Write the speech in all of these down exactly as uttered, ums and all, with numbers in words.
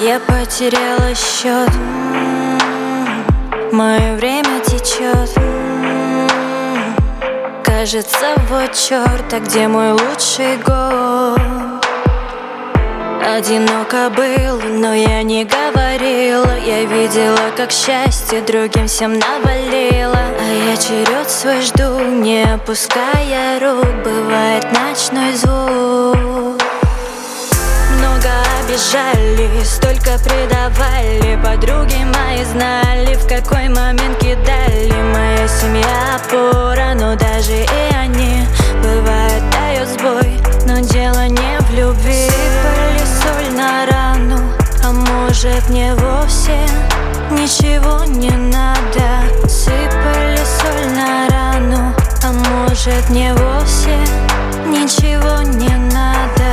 Я потеряла счет, мое время течет. Кажется, вот черт, а где мой лучший год? Одиноко был, но я не говорила. Я видела, как счастье другим всем навалило. А я черед свой жду, не опуская рук. Бывает ночной звук. Много обижали, столько предавали. Подруги мои знали, в какой момент кидали. Моя семья опора, но даже и они бывает дают сбой. Но дело не в любви. Сыпали соль на рану, а может мне вовсе ничего не надо. Сыпали соль на рану, а может мне вовсе ничего не надо.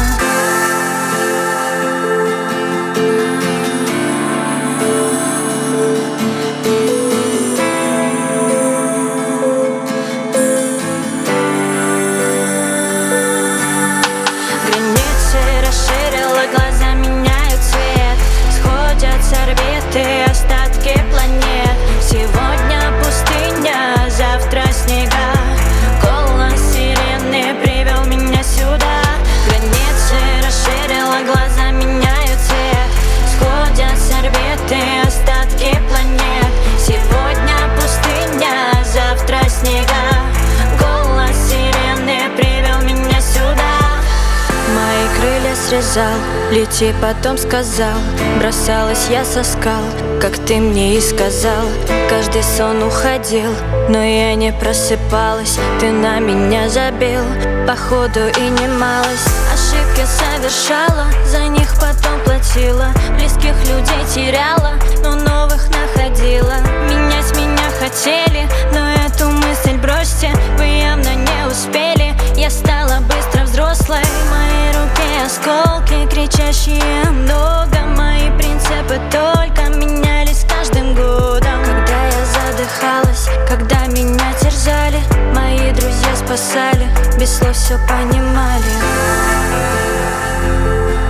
Глаза меняют цвет, сходят с орбиты остатки планет. Сегодня пустыня, завтра снега. Голос сирены привел меня сюда. Границы расширила, глаза меняют цвет, сходят с орбиты остатки планет. Сегодня пустыня, завтра снега. Голос сирены привел меня сюда. Мои крылья срезал, лети, потом сказал. Бросалась я со скал, как ты мне и сказал. Каждый сон уходил, но я не просыпалась. Ты на меня забил, походу и немалость. Ошибки совершала, за них потом платила. Близких людей теряла, но новых находила. Менять меня хотели, но эту мысль бросьте. Вы явно не успели, я стала быстро взрослой. В моей руке осколки, кричащие много. Мои принципы только менялись с каждым годом. Когда я задыхалась, когда меня терзали, мои друзья спасали, без слов все понимали.